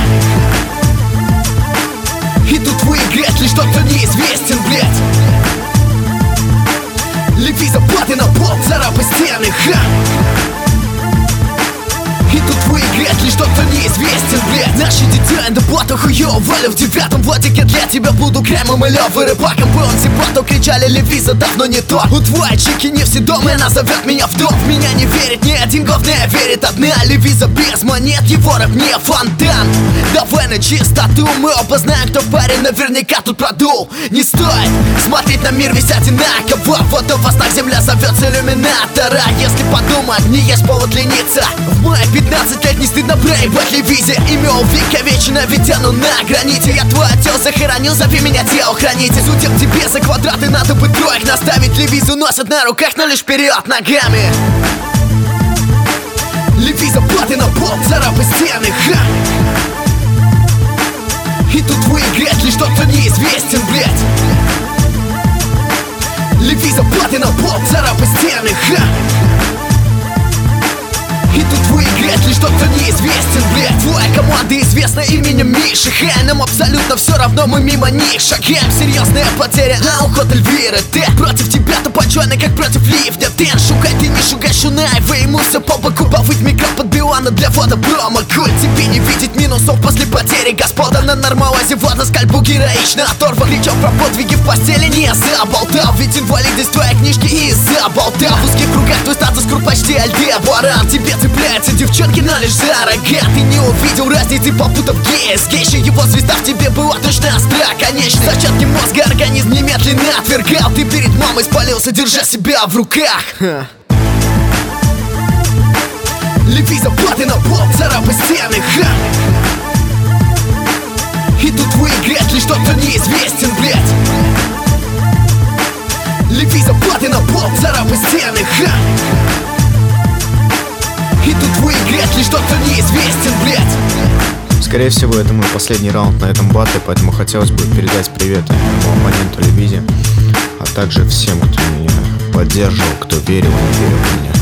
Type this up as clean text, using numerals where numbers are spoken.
И тут выиграет лишь тот, кто неизвестен, блядь. Леви заплаты на пол, царапай стены, ха. И тут выиграет лишь тот, кто неизвестен, блядь. Наши дитя, да плата хуёво вали в 9-м владике. Для тебя буду кремом и лёвой рыбаком. Был он сипату, кричали Леви за давно не то. У твоей чики не все дома, она зовет меня в дом. В меня не верит ни один говная, верит одна. Леви за без монет, его рэп не фонтан. Давай на чистоту, мы оба знаем, кто парень наверняка тут продул. Не стоит смотреть на мир весь одинаково. Вот у вас так земля зовется иллюминатора. Если подумать, не есть повод лениться. В мае 15 лет не стыдно проебать Левизе. Имя увековечено, ведь оно на граните. Я твой отец захоронил, зови меня телохранитель. Судя в тебе за квадраты, надо бы троек наставить. Левизу носят на руках, но лишь вперед ногами. Леви заплаты на пол, царапай стены, ха. И тут выиграет лишь тот, кто неизвестен, блядь. Леви заплаты на пол, царапай стены, ха. И тут выиграет лишь тот, кто неизвестен, блядь. Твоя команда известна именем Миши Хэ. Нам абсолютно все равно, мы мимо них шагаем. Серьезная потеря, а уход Эльвиры. Ты против тебя тупочёный, как против ливня. Ты шугай, ты не шугай Шунаева. Ему все по боку, повыть микро под Биона для фото промо. Коль тебе не видеть минусов после потери. Господа на нормалазе, Влада скальпу героично оторван. Кричал про подвиги в постели, не заболтал. Ведь инвалидность твоей книжки и заболтал. В узких кругах твой статус круг почти Альдебаран. Тебе цепляются девчонки, но лишь за рога. Ты не увидел разницы, попутав гея с гейшей. Его звезда в тебе была точно остра, конечно. Зачатки мозга организм немедленно отвергал. Ты перед мамой спалился, держа себя в руках. Леви заплаты на пол, царапай стены, ха. И тут выиграет лишь тот, кто неизвестен, блядь. Леви заплаты на пол, царапай стены, ха. И тут выиграет лишь тот, кто неизвестен, блядь. Скорее всего, это мой последний раунд на этом батле, поэтому хотелось бы передать привет моему оппоненту Левизе, а также всем, кто меня поддерживал, кто верил и не верил в меня.